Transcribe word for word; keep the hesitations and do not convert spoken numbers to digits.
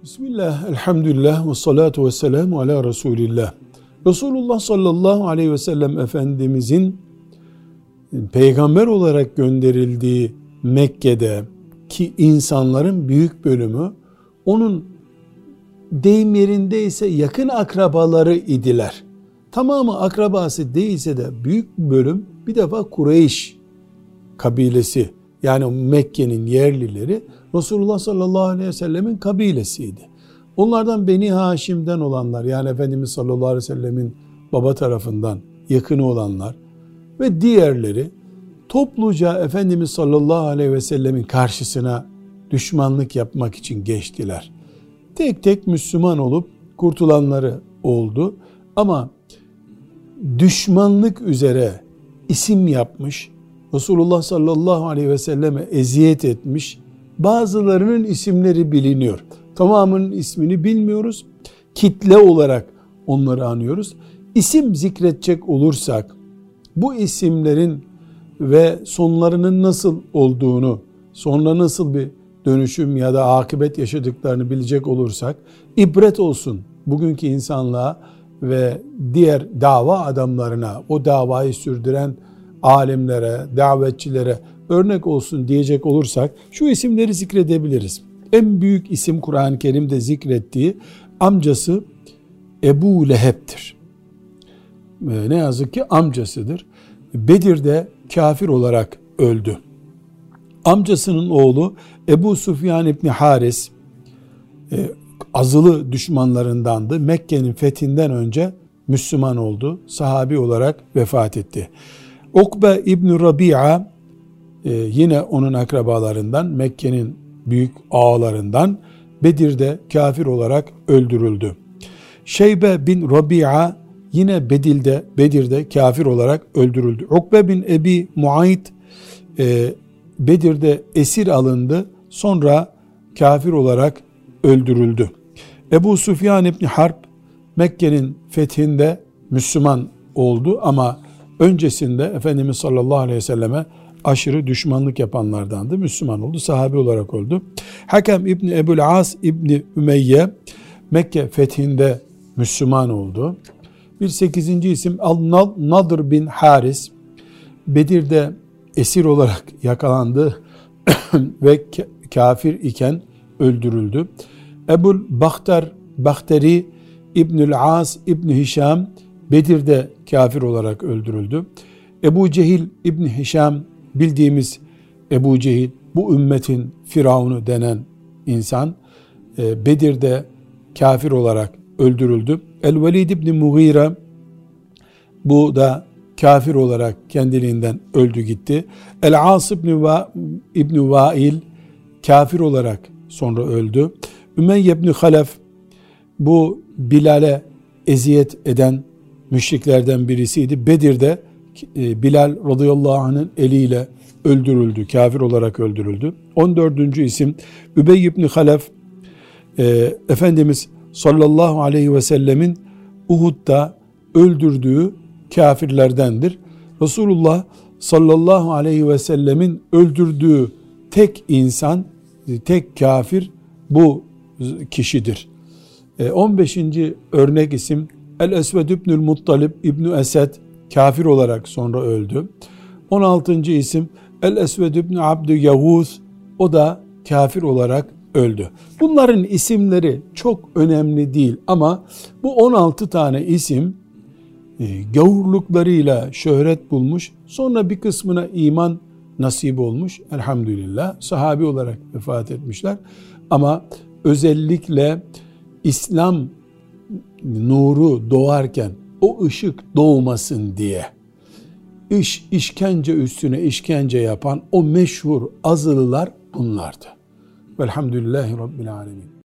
Bismillah, elhamdülillah ve salatu ve selamu ala Resulillah. Resulullah sallallahu aleyhi ve sellem Efendimizin peygamber olarak gönderildiği Mekke'de ki insanların büyük bölümü onun deyim yerindeyse yakın akrabaları idiler. Tamamı akrabası değilse de büyük bölüm bir defa Kureyş kabilesi, yani Mekke'nin yerlileri Resulullah sallallahu aleyhi ve sellemin kabilesiydi. Onlardan Beni Haşim'den olanlar, yani Efendimiz sallallahu aleyhi ve sellemin baba tarafından yakını olanlar ve diğerleri topluca Efendimiz sallallahu aleyhi ve sellemin karşısına düşmanlık yapmak için geçtiler. Tek tek Müslüman olup kurtulanları oldu ama düşmanlık üzere isim yapmış, Resulullah sallallahu aleyhi ve selleme eziyet etmiş bazılarının isimleri biliniyor. Tamamının ismini bilmiyoruz. Kitle olarak onları anıyoruz. İsim zikredecek olursak bu isimlerin ve sonlarının nasıl olduğunu, sonra nasıl bir dönüşüm ya da akıbet yaşadıklarını bilecek olursak ibret olsun bugünkü insanlığa ve diğer dava adamlarına, o davayı sürdüren alimlere, davetçilere örnek olsun diyecek olursak şu isimleri zikredebiliriz. En büyük isim Kur'an-ı Kerim'de zikrettiği amcası Ebu Leheb'tir. Ne yazık ki amcasıdır. Bedir'de kafir olarak öldü. Amcasının oğlu Ebu Süfyan İbni Haris azılı düşmanlarındandı. Mekke'nin fethinden önce Müslüman oldu. Sahabi olarak vefat etti. Ukbe İbni Rabia yine onun akrabalarından, Mekke'nin büyük ağalarından, Bedir'de kafir olarak öldürüldü. Şeybe bin Rabia yine Bedir'de, Bedir'de kafir olarak öldürüldü. Ukbe bin Ebi Muayt e, Bedir'de esir alındı. Sonra kafir olarak öldürüldü. Ebu Süfyan İbni Harp Mekke'nin fethinde Müslüman oldu ama öncesinde Efendimiz sallallahu aleyhi ve selleme aşırı düşmanlık yapanlardandı. Müslüman oldu. Sahabi olarak öldü. Hakem İbni Ebu'l As İbni Ümeyye Mekke fethinde Müslüman oldu. Bir sekizinci isim Al-Nadr bin Haris Bedir'de esir olarak yakalandı ve kafir iken öldürüldü. Ebul Bakhtar Bakhtari İbnü'l As İbni Hişam Bedir'de kafir olarak öldürüldü. Ebu Cehil İbni Hişam, bildiğimiz Ebu Cehil, bu ümmetin Firavunu denen insan, Bedir'de kafir olarak öldürüldü. El-Velid İbni Mughire, bu da kafir olarak kendiliğinden öldü gitti. El-As İbni, Va, İbni Vail kafir olarak sonra öldü. Ümeyye İbni Halef, bu Bilal'e eziyet eden müşriklerden birisiydi. Bedir'de Bilal radıyallahu anh'ın eliyle öldürüldü, kafir olarak öldürüldü. on dördüncü isim Übey ibn Halef, e, Efendimiz sallallahu aleyhi ve sellemin Uhud'da öldürdüğü kafirlerdendir. Resulullah sallallahu aleyhi ve sellemin öldürdüğü tek insan, tek kafir bu kişidir. E, on beşinci örnek isim El-Esved İbnü'l Muttalib İbni Esed kafir olarak sonra öldü. on altıncı isim El-Esved İbni Abdü Yağuz, o da kafir olarak öldü. Bunların isimleri çok önemli değil ama bu on altı tane isim e, gavurluklarıyla şöhret bulmuş, sonra bir kısmına iman nasip olmuş elhamdülillah, sahabi olarak vefat etmişler ama özellikle İslam nuru doğarken o ışık doğmasın diye iş, işkence üstüne işkence yapan o meşhur azılılar bunlardı. Velhamdülillahi Rabbil Alemin.